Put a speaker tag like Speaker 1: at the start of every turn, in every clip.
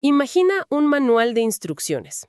Speaker 1: Imagina un manual de instrucciones,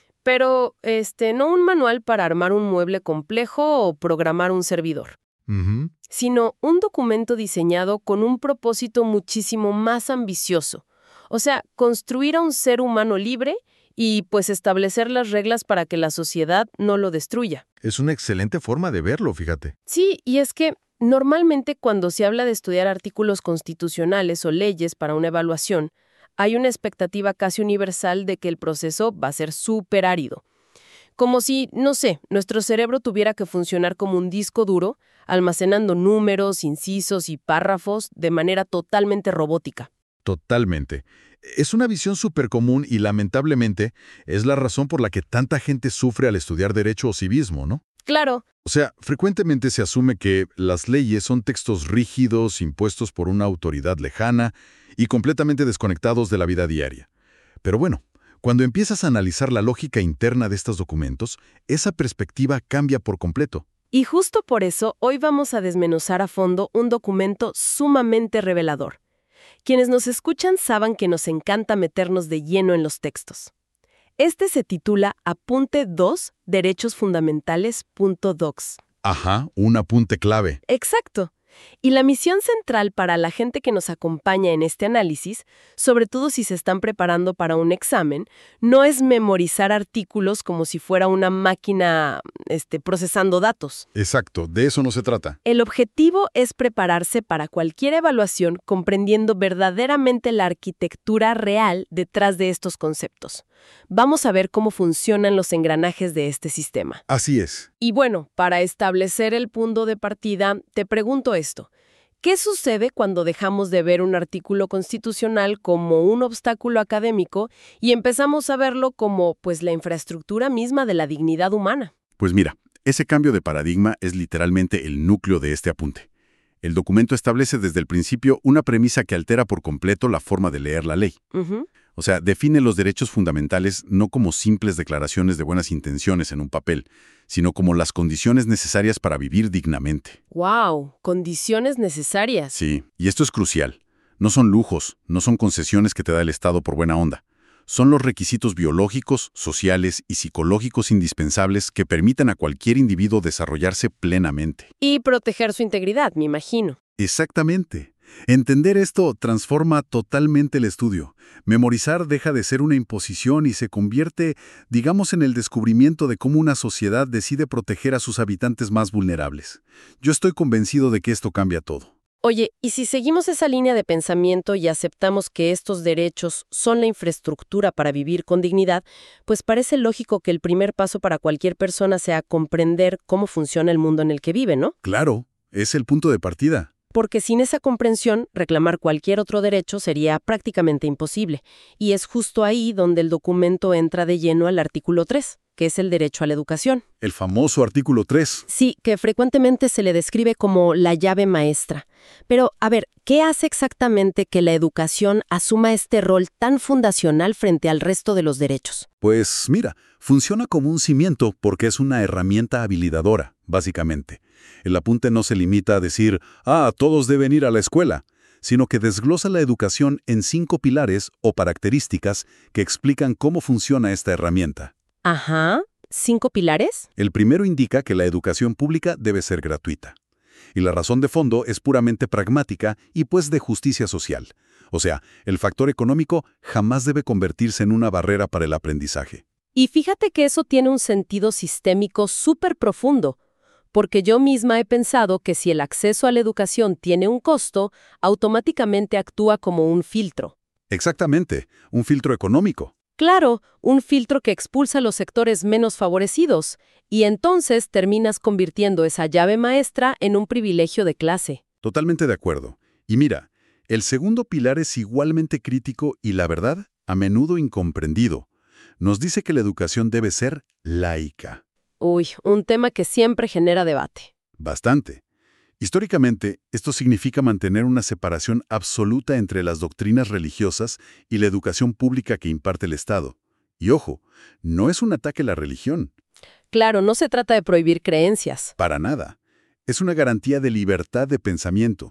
Speaker 1: pero no un manual para armar un mueble complejo o programar un servidor,
Speaker 2: Ujú.
Speaker 1: sino un documento diseñado con un propósito muchísimo más ambicioso. O sea, construir a un ser humano libre y pues establecer las reglas para que la sociedad no lo destruya.
Speaker 2: Es una excelente forma de verlo, fíjate.
Speaker 1: Sí, y es que normalmente cuando se habla de estudiar artículos constitucionales o leyes para una evaluación, hay una expectativa casi universal de que el proceso va a ser súper árido. Como si, no sé, nuestro cerebro tuviera que funcionar como un disco duro, almacenando números, incisos y párrafos de manera totalmente robótica.
Speaker 2: Totalmente. Es una visión súper común y lamentablemente es la razón por la que tanta gente sufre al estudiar derecho o civismo, ¿no?
Speaker 1: Claro,
Speaker 2: O sea, frecuentemente se asume que las leyes son textos rígidos impuestos por una autoridad lejana y completamente desconectados de la vida diaria. Pero bueno, cuando empiezas a analizar la lógica interna de estos documentos, esa perspectiva cambia por completo.
Speaker 1: y justo por eso hoy vamos a desmenuzar a fondo un documento sumamente revelador. Quienes nos escuchan saben que nos encanta meternos de lleno en los textos. Este se titula Apunte 2, Derechos Fundamentales.docs.
Speaker 2: Ajá, un apunte clave.
Speaker 1: Exacto. Y la misión central para la gente que nos acompaña en este análisis, sobre todo si se están preparando para un examen, no es memorizar artículos como si fuera una máquina, procesando datos.
Speaker 2: Exacto, de eso no se trata.
Speaker 1: El objetivo es prepararse para cualquier evaluación comprendiendo verdaderamente la arquitectura real detrás de estos conceptos. Vamos a ver cómo funcionan los engranajes de este sistema.
Speaker 2: Así es.
Speaker 1: Y bueno, para establecer el punto de partida, te pregunto esto. ¿Qué sucede cuando dejamos de ver un artículo constitucional como un obstáculo académico y empezamos a verlo como, pues, la infraestructura misma de la dignidad humana?
Speaker 3: Pues mira, ese cambio de paradigma es literalmente el núcleo de este apunte. El documento establece desde el principio una premisa que altera por completo la forma de leer la ley.
Speaker 1: Ujú.
Speaker 3: O sea, define los derechos fundamentales no como simples declaraciones de buenas intenciones en un papel, sino como las condiciones necesarias para vivir dignamente.
Speaker 1: ¡Wow! Condiciones necesarias.
Speaker 3: Sí, y esto es crucial. No son lujos, no son concesiones que te da el Estado por buena onda. Son los requisitos biológicos, sociales y psicológicos indispensables que permitan a cualquier individuo desarrollarse plenamente.
Speaker 1: Y proteger su integridad, me imagino.
Speaker 3: Exactamente. Entender esto transforma totalmente el estudio. Memorizar deja de ser una imposición y se convierte, digamos, en el descubrimiento de cómo una sociedad decide proteger a sus habitantes más vulnerables. Yo estoy convencido de que esto cambia todo.
Speaker 1: Oye, ¿y si seguimos esa línea de pensamiento y aceptamos que estos derechos son la infraestructura para vivir con dignidad, pues parece lógico que el primer paso para cualquier persona sea comprender cómo funciona el mundo en el que vive, ¿no?
Speaker 3: Claro, es el punto de partida.
Speaker 1: Porque sin esa comprensión, reclamar cualquier otro derecho sería prácticamente imposible. Y es justo ahí donde el documento entra de lleno al artículo 3, que es el derecho a la educación.
Speaker 3: El famoso artículo 3.
Speaker 1: Sí, que frecuentemente se le describe como la llave maestra. Pero, a ver, ¿qué hace exactamente que la educación asuma este rol tan fundacional frente al resto de los derechos?
Speaker 3: Pues mira, funciona como un cimiento porque es una herramienta habilitadora, básicamente. El apunte no se limita a decir, todos deben ir a la escuela, sino que desglosa la educación en 5 pilares o características que explican cómo funciona esta herramienta.
Speaker 1: Ajá, ¿5 pilares?
Speaker 3: El primero indica que la educación pública debe ser gratuita. Y la razón de fondo es puramente pragmática y pues de justicia social. O sea, el factor económico jamás debe convertirse en una barrera para el aprendizaje.
Speaker 1: Y fíjate que eso tiene un sentido sistémico súper profundo, porque yo misma he pensado que si el acceso a la educación tiene un costo, automáticamente actúa como un filtro.
Speaker 3: Exactamente, un filtro económico.
Speaker 1: Claro, un filtro que expulsa a los sectores menos favorecidos, y entonces terminas convirtiendo esa llave maestra en un privilegio de clase.
Speaker 3: Totalmente de acuerdo. Y mira, el segundo pilar es igualmente crítico y, la verdad, a menudo incomprendido. Nos dice que la educación debe ser laica.
Speaker 1: Uy, un tema que siempre genera debate.
Speaker 3: Bastante. Históricamente, esto significa mantener una separación absoluta entre las doctrinas religiosas y la educación pública que imparte el Estado. Y ojo, no es un ataque a la religión.
Speaker 1: Claro, no se trata de prohibir creencias.
Speaker 3: Para nada. Es una garantía de libertad de pensamiento.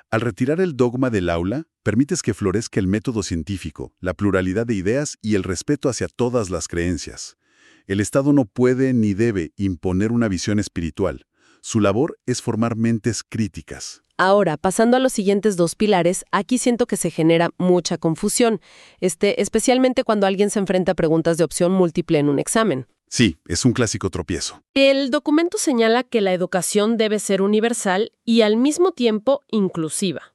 Speaker 3: Al retirar el dogma del aula, permites que florezca el método científico, la pluralidad de ideas y el respeto hacia todas las creencias. El Estado no puede ni debe imponer una visión espiritual. Su labor es formar mentes críticas.
Speaker 1: Ahora, pasando a los siguientes dos pilares, aquí siento que se genera mucha confusión, especialmente cuando alguien se enfrenta a preguntas de opción múltiple en un examen.
Speaker 3: Sí, es un clásico tropiezo.
Speaker 1: El documento señala que la educación debe ser universal y al mismo tiempo inclusiva.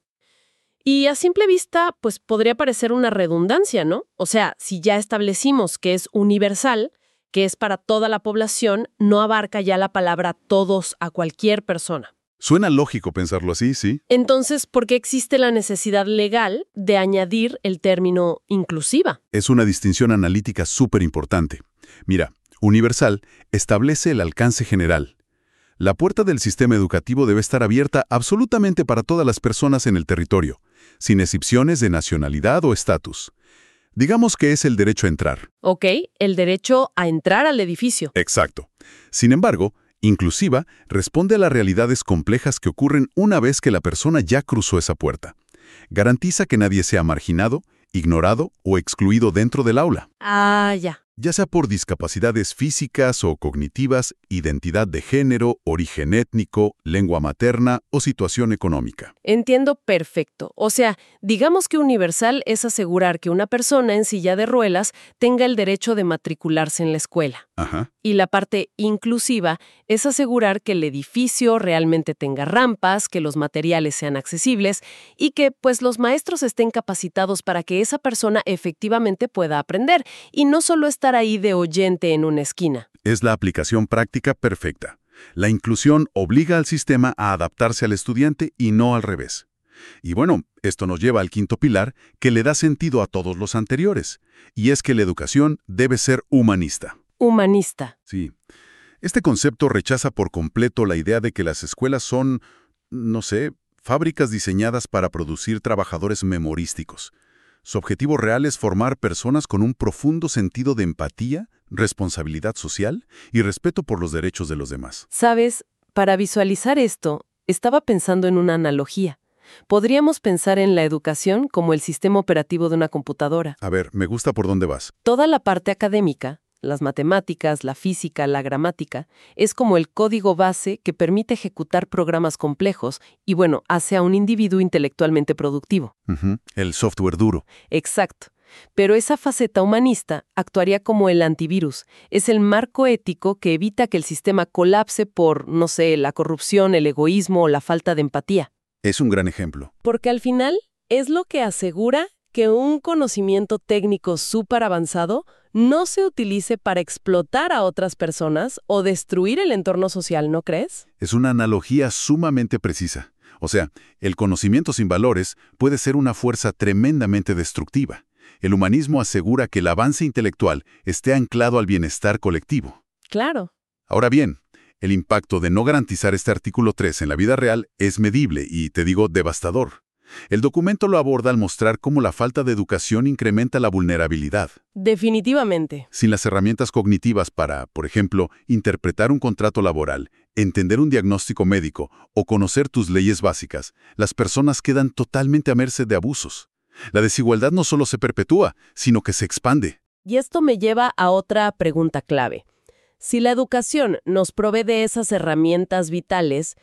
Speaker 1: Y a simple vista, pues podría parecer una redundancia, ¿no? O sea, si ya establecimos que es universal, que es para toda la población, no abarca ya la palabra todos a cualquier persona.
Speaker 3: Suena lógico pensarlo así, sí.
Speaker 1: Entonces, ¿por qué existe la necesidad legal de añadir el término inclusiva?
Speaker 3: Es una distinción analítica súper importante. Mira, universal establece el alcance general. La puerta del sistema educativo debe estar abierta absolutamente para todas las personas en el territorio, sin excepciones de nacionalidad o estatus. Digamos que es el derecho a entrar.
Speaker 1: Ok, el derecho a entrar al edificio.
Speaker 3: Exacto. Sin embargo, inclusiva responde a las realidades complejas que ocurren una vez que la persona ya cruzó esa puerta. Garantiza que nadie sea marginado, ignorado o excluido dentro del aula.
Speaker 1: Ah, ya.
Speaker 3: Ya sea por discapacidades físicas o cognitivas, identidad de género, origen étnico, lengua materna o situación económica.
Speaker 1: Entiendo perfecto. O sea, digamos que universal es asegurar que una persona en silla de ruedas tenga el derecho de matricularse en la escuela.
Speaker 3: Ajá.
Speaker 1: Y la parte inclusiva es asegurar que el edificio realmente tenga rampas, que los materiales sean accesibles y que, pues, los maestros estén capacitados para que esa persona efectivamente pueda aprender y no solo estar ahí de oyente en una esquina.
Speaker 3: Es la aplicación práctica perfecta. La inclusión obliga al sistema a adaptarse al estudiante y no al revés. Y bueno, esto nos lleva al quinto pilar que le da sentido a todos los anteriores, y es que la educación debe ser humanista.
Speaker 1: Humanista.
Speaker 3: Sí. Este concepto rechaza por completo la idea de que las escuelas son, no sé, fábricas diseñadas para producir trabajadores memorísticos. Su objetivo real es formar personas con un profundo sentido de empatía, responsabilidad social y respeto por los derechos de los demás.
Speaker 1: ¿Sabes? Para visualizar esto, estaba pensando en una analogía. Podríamos pensar en la educación como el sistema operativo de una computadora.
Speaker 3: A ver, me gusta por dónde vas.
Speaker 1: Toda la parte académica, las matemáticas, la física, la gramática, es como el código base que permite ejecutar programas complejos y, bueno, hace a un individuo intelectualmente productivo.
Speaker 3: El software duro.
Speaker 1: Exacto. Pero esa faceta humanista actuaría como el antivirus. Es el marco ético que evita que el sistema colapse por, no sé, la corrupción, el egoísmo o la falta de empatía.
Speaker 3: Es un gran ejemplo.
Speaker 1: Porque al final es lo que asegura que un conocimiento técnico súper avanzado no se utilice para explotar a otras personas o destruir el entorno social, ¿no crees?
Speaker 3: Es una analogía sumamente precisa. O sea, el conocimiento sin valores puede ser una fuerza tremendamente destructiva. El humanismo asegura que el avance intelectual esté anclado al bienestar colectivo.
Speaker 1: Claro.
Speaker 3: Ahora bien, el impacto de no garantizar este artículo 3 en la vida real es medible y, te digo, devastador. El documento lo aborda al mostrar cómo la falta de educación incrementa la vulnerabilidad.
Speaker 1: Definitivamente.
Speaker 3: Sin las herramientas cognitivas para, por ejemplo, interpretar un contrato laboral, entender un diagnóstico médico o conocer tus leyes básicas, las personas quedan totalmente a merced de abusos. La desigualdad no solo se perpetúa, sino que se expande.
Speaker 1: Y esto me lleva a otra pregunta clave. Si la educación nos provee de esas herramientas vitales,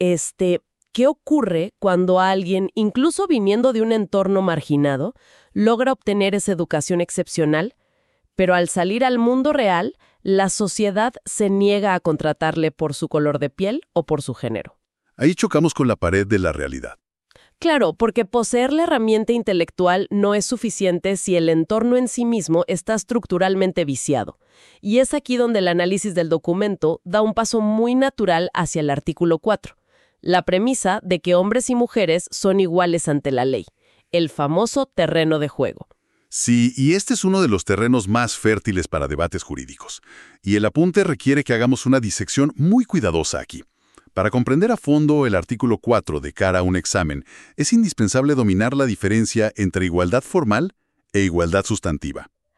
Speaker 1: ¿qué ocurre cuando alguien, incluso viniendo de un entorno marginado, logra obtener esa educación excepcional, pero al salir al mundo real, la sociedad se niega a contratarle por su color de piel o por su género?
Speaker 3: Ahí chocamos con la pared de la realidad.
Speaker 1: Claro, porque poseer la herramienta intelectual no es suficiente si el entorno en sí mismo está estructuralmente viciado. Y es aquí donde el análisis del documento da un paso muy natural hacia el artículo 4. La premisa de que hombres y mujeres son iguales ante la ley, el famoso terreno de juego.
Speaker 3: Sí, y este es uno de los terrenos más fértiles para debates jurídicos. Y el apunte requiere que hagamos una disección muy cuidadosa aquí. Para comprender a fondo el artículo 4 de cara a un examen, es indispensable dominar la diferencia entre igualdad formal e igualdad sustantiva.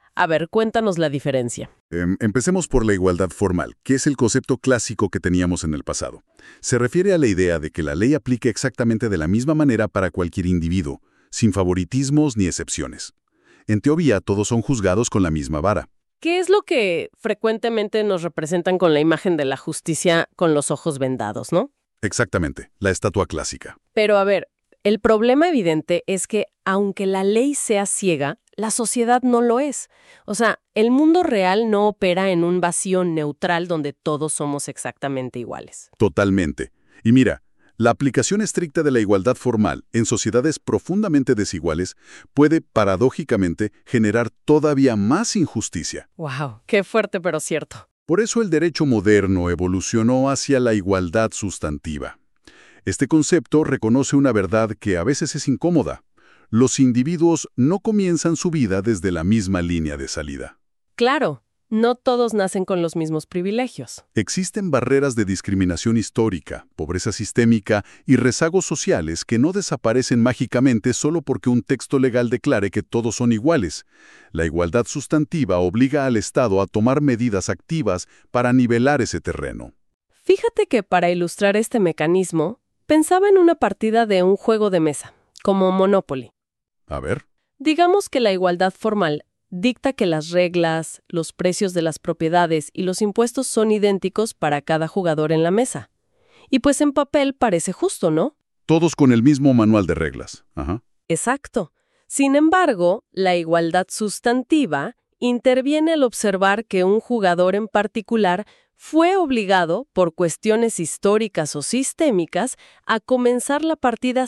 Speaker 1: A ver, cuéntanos la diferencia.
Speaker 3: Empecemos por la igualdad formal, que es el concepto clásico que teníamos en el pasado. Se refiere a la idea de que la ley aplique exactamente de la misma manera para cualquier individuo, sin favoritismos ni excepciones. En teoría, todos son juzgados con la misma vara.
Speaker 1: ¿Qué es lo que frecuentemente nos representan con la imagen de la justicia con los ojos vendados, no?
Speaker 3: Exactamente, la estatua clásica.
Speaker 1: Pero a ver, el problema evidente es que, aunque la ley sea ciega, la sociedad no lo es. O sea, el mundo real no opera en un vacío neutral donde todos somos exactamente iguales.
Speaker 3: Totalmente. Y mira, la aplicación estricta de la igualdad formal en sociedades profundamente desiguales puede, paradójicamente, generar todavía más injusticia.
Speaker 1: ¡Wow! Qué fuerte, pero cierto.
Speaker 3: Por eso el derecho moderno evolucionó hacia la igualdad sustantiva. Este concepto reconoce una verdad que a veces es incómoda. Los individuos no comienzan su vida desde la misma línea de salida.
Speaker 1: Claro, no todos nacen con los mismos privilegios.
Speaker 3: Existen barreras de discriminación histórica, pobreza sistémica y rezagos sociales que no desaparecen mágicamente solo porque un texto legal declare que todos son iguales. La igualdad sustantiva obliga al Estado a tomar medidas activas para nivelar ese terreno.
Speaker 1: Fíjate que para ilustrar este mecanismo, pensaba en una partida de un juego de mesa, como Monopoly.
Speaker 3: A ver.
Speaker 1: Digamos que la igualdad formal dicta que las reglas, los precios de las propiedades y los impuestos son idénticos para cada jugador en la mesa. Y pues en papel parece justo, ¿no?
Speaker 3: Todos con el mismo manual de reglas. Ajá.
Speaker 1: Exacto. Sin embargo, la igualdad sustantiva interviene al observar que un jugador en particular fue obligado, por cuestiones históricas o sistémicas, a comenzar la partida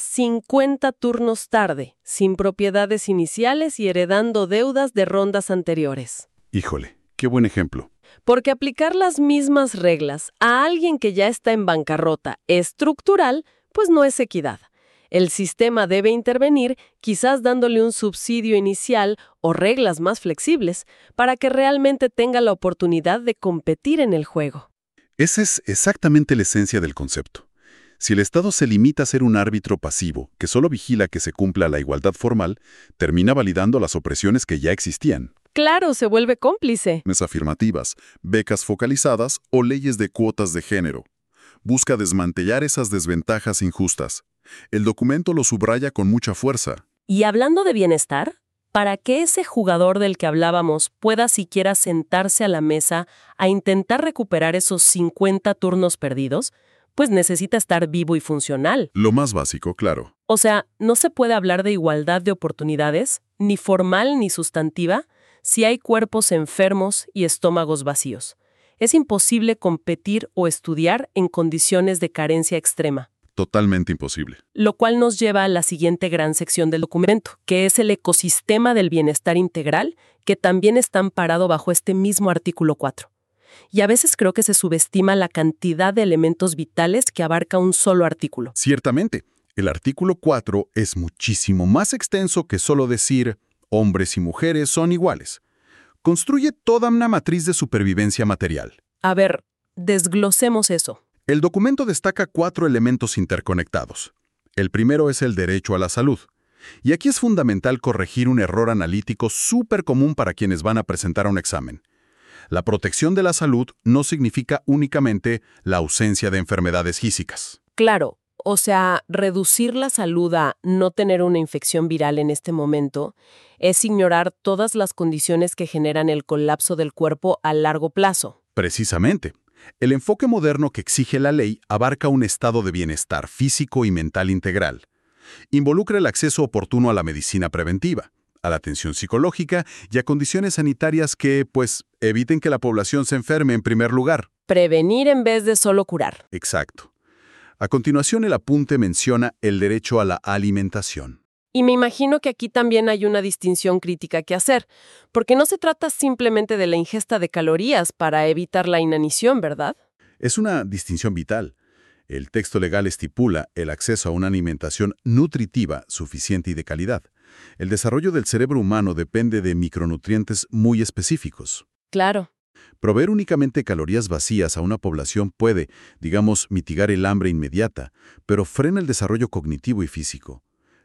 Speaker 1: 50 turnos tarde, sin propiedades iniciales y heredando deudas de rondas anteriores.
Speaker 3: Híjole, qué buen ejemplo.
Speaker 1: Porque aplicar las mismas reglas a alguien que ya está en bancarrota estructural, pues no es equidad. El sistema debe intervenir, quizás dándole un subsidio inicial o reglas más flexibles, para que realmente tenga la oportunidad de competir en el juego.
Speaker 3: Esa es exactamente la esencia del concepto. Si el Estado se limita a ser un árbitro pasivo, que solo vigila que se cumpla la igualdad formal, termina validando las opresiones que ya existían.
Speaker 1: Claro, se vuelve cómplice.
Speaker 3: Afirmativas, becas focalizadas o leyes de cuotas de género. Busca desmantellar esas desventajas injustas. El documento lo subraya con mucha fuerza.
Speaker 1: Y hablando de bienestar, para que ese jugador del que hablábamos pueda siquiera sentarse a la mesa a intentar recuperar esos 50 turnos perdidos, pues necesita estar vivo y funcional.
Speaker 3: Lo más básico, claro.
Speaker 1: O sea, no se puede hablar de igualdad de oportunidades, ni formal ni sustantiva, si hay cuerpos enfermos y estómagos vacíos. Es imposible competir o estudiar en condiciones de carencia extrema.
Speaker 3: Totalmente imposible.
Speaker 1: Lo cual nos lleva a la siguiente gran sección del documento, que es el ecosistema del bienestar integral, que también está amparado bajo este mismo artículo 4. Y a veces creo que se subestima la cantidad de elementos vitales que abarca un solo artículo.
Speaker 3: Ciertamente, el artículo 4 es muchísimo más extenso que solo decir hombres y mujeres son iguales. Construye toda una matriz de supervivencia material.
Speaker 1: A ver, desglosemos eso.
Speaker 3: El documento destaca 4 elementos interconectados. El primero es el derecho a la salud. Y aquí es fundamental corregir un error analítico súper común para quienes van a presentar un examen. La protección de la salud no significa únicamente la ausencia de enfermedades físicas.
Speaker 1: Claro, o sea, reducir la salud a no tener una infección viral en este momento es ignorar todas las condiciones que generan el colapso del cuerpo a largo plazo.
Speaker 3: Precisamente. El enfoque moderno que exige la ley abarca un estado de bienestar físico y mental integral. Involucra el acceso oportuno a la medicina preventiva, a la atención psicológica y a condiciones sanitarias que, pues, eviten que la población se enferme en primer lugar.
Speaker 1: Prevenir en vez de solo curar.
Speaker 3: Exacto. A continuación, el apunte menciona el derecho a la alimentación.
Speaker 1: Y me imagino que aquí también hay una distinción crítica que hacer, porque no se trata simplemente de la ingesta de calorías para evitar la inanición, ¿verdad?
Speaker 3: Es una distinción vital. El texto legal estipula el acceso a una alimentación nutritiva, suficiente y de calidad. El desarrollo del cerebro humano depende de micronutrientes muy específicos.
Speaker 1: Claro.
Speaker 3: Proveer únicamente calorías vacías a una población puede, digamos, mitigar el hambre inmediata, pero frena el desarrollo cognitivo y físico.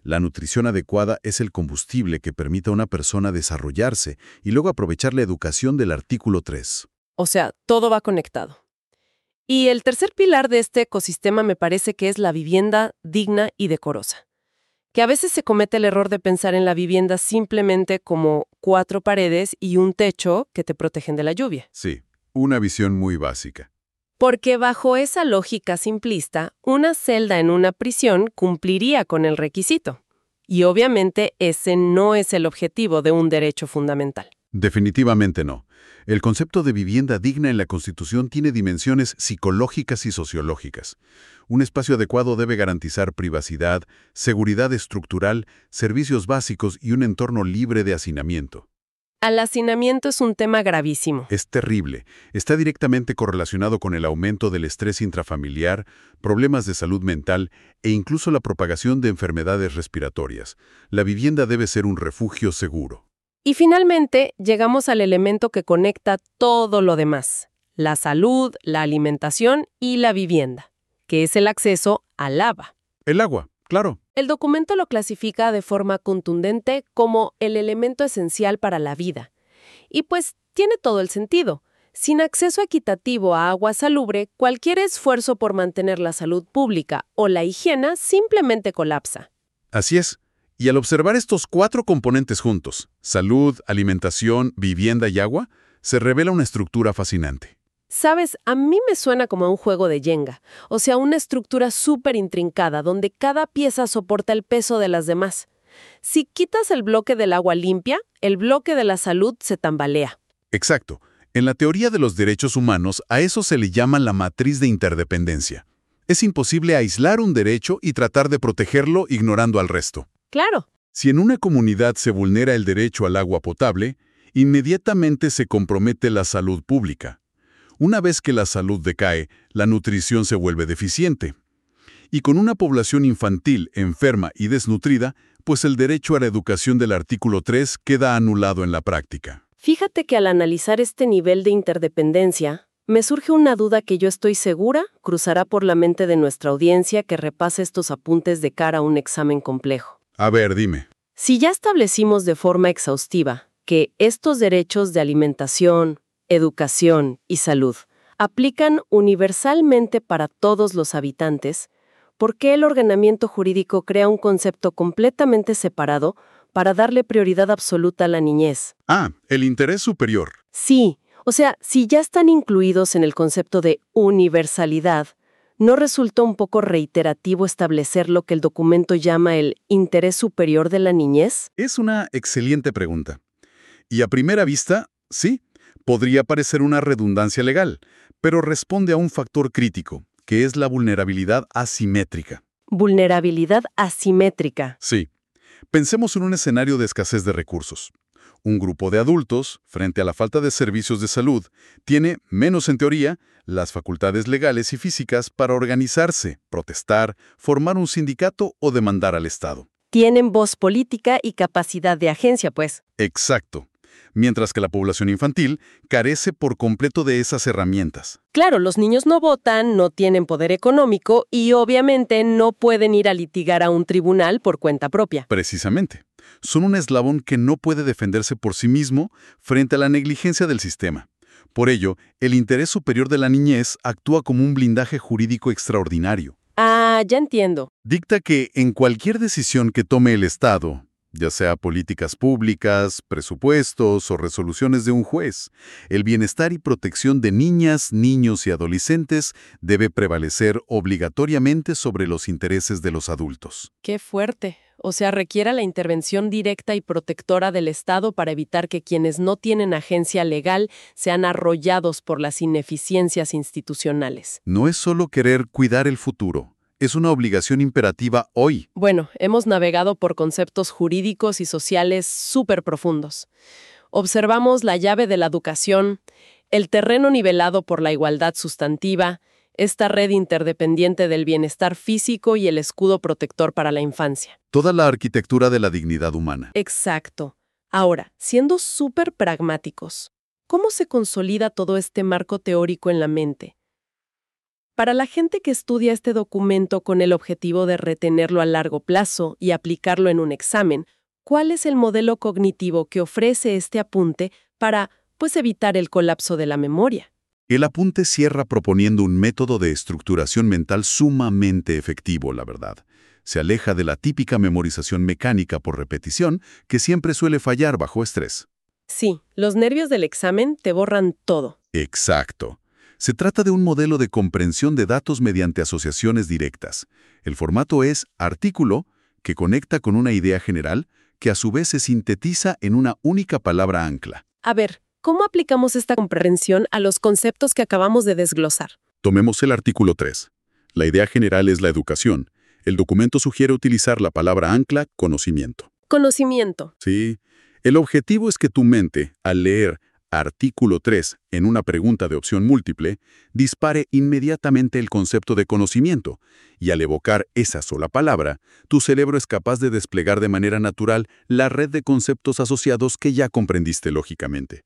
Speaker 2: La nutrición adecuada es el combustible que permite a una persona desarrollarse y luego aprovechar la educación del artículo 3.
Speaker 1: O sea, todo va conectado. Y el tercer pilar de este ecosistema me parece que es la vivienda digna y decorosa. Que a veces se comete el error de pensar en la vivienda simplemente como 4 paredes y un techo que te protegen de la lluvia.
Speaker 2: Sí, una visión muy básica.
Speaker 1: Porque bajo esa lógica simplista, una celda en una prisión cumpliría con el requisito. Y obviamente ese no es el objetivo de un derecho fundamental.
Speaker 2: Definitivamente no. El concepto de vivienda digna en la Constitución tiene dimensiones psicológicas y sociológicas. Un espacio adecuado debe garantizar privacidad, seguridad estructural, servicios básicos y un entorno libre de hacinamiento.
Speaker 1: El hacinamiento es un tema gravísimo.
Speaker 2: Es terrible. Está directamente correlacionado con el aumento del estrés intrafamiliar, problemas de salud mental e incluso la propagación de enfermedades respiratorias. La vivienda debe ser un refugio seguro.
Speaker 1: Y finalmente, llegamos al elemento que conecta todo lo demás: la salud, la alimentación y la vivienda, que es el acceso al agua.
Speaker 2: El agua, claro.
Speaker 1: El documento lo clasifica de forma contundente como el elemento esencial para la vida. Y pues tiene todo el sentido. Sin acceso equitativo a agua salubre, cualquier esfuerzo por mantener la salud pública o la higiene simplemente colapsa.
Speaker 2: Así es. Y al observar estos 4 componentes juntos, salud, alimentación, vivienda y agua, se revela una estructura fascinante.
Speaker 1: Sabes, a mí me suena como a un juego de Jenga, o sea, una estructura súper intrincada donde cada pieza soporta el peso de las demás. Si quitas el bloque del agua limpia, el bloque de la salud se tambalea.
Speaker 2: Exacto. En la teoría de los derechos humanos, a eso se le llama la matriz de interdependencia. Es imposible aislar un derecho y tratar de protegerlo ignorando al resto.
Speaker 1: Claro.
Speaker 2: Si en una comunidad se vulnera el derecho al agua potable, inmediatamente se compromete la salud pública. Una vez que la salud decae, la nutrición se vuelve deficiente. Y con una población infantil enferma y desnutrida, pues el derecho a la educación del artículo 3 queda anulado en la práctica.
Speaker 1: Fíjate que al analizar este nivel de interdependencia, me surge una duda que yo estoy segura cruzará por la mente de nuestra audiencia que repase estos apuntes de cara a un examen complejo.
Speaker 2: A ver, dime.
Speaker 1: Si ya establecimos de forma exhaustiva que estos derechos de alimentación, educación y salud aplican universalmente para todos los habitantes, ¿por qué el ordenamiento jurídico crea un concepto completamente separado para darle prioridad absoluta a la niñez?
Speaker 2: Ah, el interés superior.
Speaker 1: Sí, o sea, si ya están incluidos en el concepto de universalidad, ¿no resulta un poco reiterativo establecer lo que el documento llama el interés superior de la niñez?
Speaker 2: Es una excelente pregunta. Y a primera vista, sí, podría parecer una redundancia legal, pero responde a un factor crítico, que es la vulnerabilidad asimétrica.
Speaker 1: Vulnerabilidad asimétrica.
Speaker 2: Sí. Pensemos en un escenario de escasez de recursos. Un grupo de adultos, frente a la falta de servicios de salud, tiene, menos en teoría, las facultades legales y físicas para organizarse, protestar, formar un sindicato o demandar al Estado.
Speaker 1: Tienen voz política y capacidad de agencia, pues.
Speaker 2: Exacto. Mientras que la población infantil carece por completo de esas herramientas.
Speaker 1: Claro, los niños no votan, no tienen poder económico y obviamente no pueden ir a litigar a un tribunal por cuenta propia.
Speaker 2: Precisamente. Son un eslabón que no puede defenderse por sí mismo frente a la negligencia del sistema. Por ello, el interés superior de la niñez actúa como un blindaje jurídico extraordinario.
Speaker 1: Ah, ya entiendo.
Speaker 2: Dicta que en cualquier decisión que tome el Estado, ya sea políticas públicas, presupuestos o resoluciones de un juez, el bienestar y protección de niñas, niños y adolescentes debe prevalecer obligatoriamente sobre los intereses de los adultos.
Speaker 1: Qué fuerte. O sea, requiere la intervención directa y protectora del Estado para evitar que quienes no tienen agencia legal sean arrollados por las ineficiencias institucionales.
Speaker 2: No es solo querer cuidar el futuro. Es una obligación imperativa hoy.
Speaker 1: Bueno, hemos navegado por conceptos jurídicos y sociales súper profundos. Observamos la llave de la educación, el terreno nivelado por la igualdad sustantiva, esta red interdependiente del bienestar físico y el escudo protector para la infancia.
Speaker 2: Toda la arquitectura de la dignidad humana.
Speaker 1: Exacto. Ahora, siendo súper pragmáticos, ¿cómo se consolida todo este marco teórico en la mente? Para la gente que estudia este documento con el objetivo de retenerlo a largo plazo y aplicarlo en un examen, ¿cuál es el modelo cognitivo que ofrece este apunte para, evitar el colapso de la memoria?
Speaker 3: El apunte cierra proponiendo un método de estructuración mental sumamente efectivo, la verdad. Se aleja de la típica memorización mecánica por repetición que siempre suele fallar bajo estrés.
Speaker 1: Sí, los nervios del examen te borran todo.
Speaker 3: Exacto. Se trata de un modelo de comprensión de datos mediante asociaciones directas. El formato es artículo, que conecta con una idea general, que a su vez se sintetiza en una única palabra ancla.
Speaker 1: A ver, ¿cómo aplicamos esta comprensión a los conceptos que acabamos de desglosar?
Speaker 3: Tomemos el artículo 3. La idea general es la educación. El documento sugiere utilizar la palabra ancla, conocimiento.
Speaker 1: Conocimiento.
Speaker 3: Sí. El objetivo es que tu mente, al leer artículo 3 en una pregunta de opción múltiple, dispare inmediatamente el concepto de conocimiento, y al evocar esa sola palabra, tu cerebro es capaz de desplegar de manera natural la red de conceptos asociados que ya comprendiste lógicamente.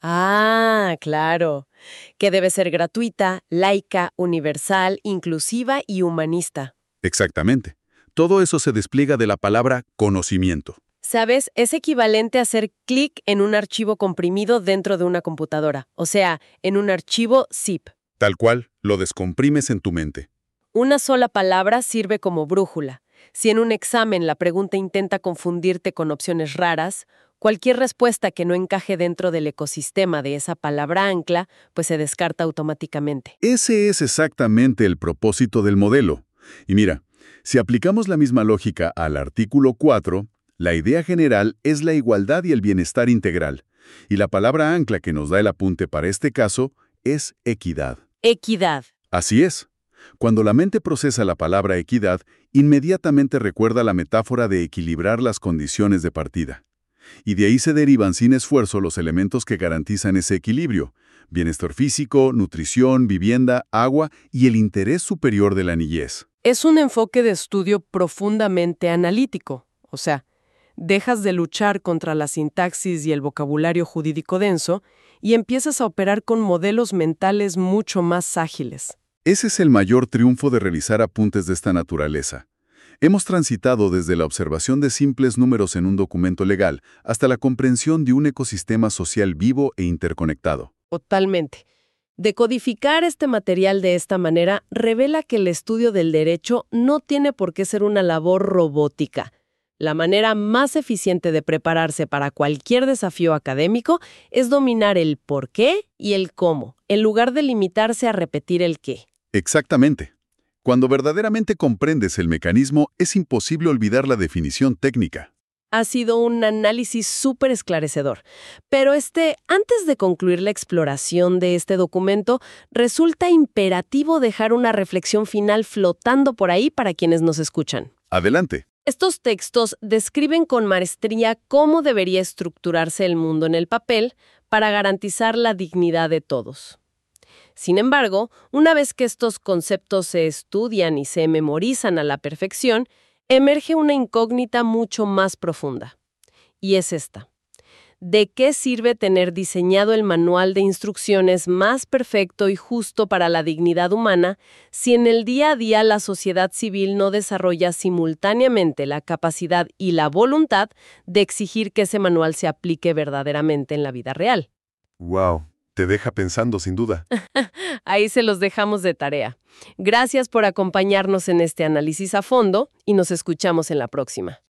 Speaker 1: Ah, claro. Que debe ser gratuita, laica, universal, inclusiva y humanista.
Speaker 3: Exactamente. Todo eso se despliega de la palabra conocimiento.
Speaker 1: ¿Sabes? Es equivalente a hacer clic en un archivo comprimido dentro de una computadora, o sea, en un archivo zip.
Speaker 3: Tal cual, lo descomprimes en tu mente.
Speaker 1: Una sola palabra sirve como brújula. Si en un examen la pregunta intenta confundirte con opciones raras, cualquier respuesta que no encaje dentro del ecosistema de esa palabra ancla, se descarta automáticamente.
Speaker 3: Ese es exactamente el propósito del modelo. Y mira, si aplicamos la misma lógica al artículo 4, la idea general es la igualdad y el bienestar integral, y la palabra ancla que nos da el apunte para este caso es equidad.
Speaker 1: Equidad.
Speaker 3: Así es. Cuando la mente procesa la palabra equidad, inmediatamente recuerda la metáfora de equilibrar las condiciones de partida. Y de ahí se derivan sin esfuerzo los elementos que garantizan ese equilibrio: bienestar físico, nutrición, vivienda, agua y el interés superior de la niñez.
Speaker 1: Es un enfoque de estudio profundamente analítico, o sea, dejas de luchar contra la sintaxis y el vocabulario jurídico denso y empiezas a operar con modelos mentales mucho más ágiles.
Speaker 3: Ese es el mayor triunfo de realizar apuntes de esta naturaleza. Hemos transitado desde la observación de simples números en un documento legal hasta la comprensión de un ecosistema social vivo e interconectado.
Speaker 1: Totalmente. Decodificar este material de esta manera revela que el estudio del derecho no tiene por qué ser una labor robótica. La manera más eficiente de prepararse para cualquier desafío académico es dominar el por qué y el cómo, en lugar de limitarse a repetir el qué.
Speaker 3: Exactamente. Cuando verdaderamente comprendes el mecanismo, es imposible olvidar la definición técnica.
Speaker 1: Ha sido un análisis súper esclarecedor. Pero antes de concluir la exploración de este documento, resulta imperativo dejar una reflexión final flotando por ahí para quienes nos escuchan.
Speaker 3: Adelante.
Speaker 1: Estos textos describen con maestría cómo debería estructurarse el mundo en el papel para garantizar la dignidad de todos. Sin embargo, una vez que estos conceptos se estudian y se memorizan a la perfección, emerge una incógnita mucho más profunda. Y es esta: ¿de qué sirve tener diseñado el manual de instrucciones más perfecto y justo para la dignidad humana si en el día a día la sociedad civil no desarrolla simultáneamente la capacidad y la voluntad de exigir que ese manual se aplique verdaderamente en la vida real?
Speaker 4: ¡Wow! Te deja pensando, sin duda.
Speaker 1: Ahí se los dejamos de tarea. Gracias por acompañarnos en este análisis a fondo y nos escuchamos en la próxima.